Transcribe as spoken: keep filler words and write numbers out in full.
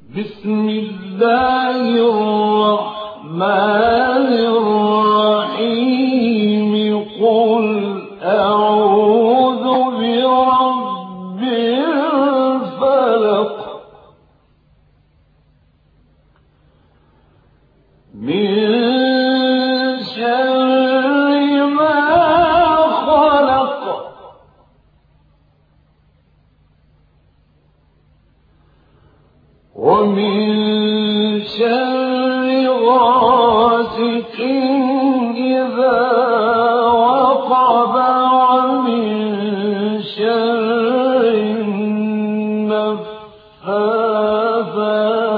بسم الله الرحمن الرحيم قل أعوذ برب الفلق من شر ما خلق ومن شر غاسق إذا وقب ومن شر النفاثات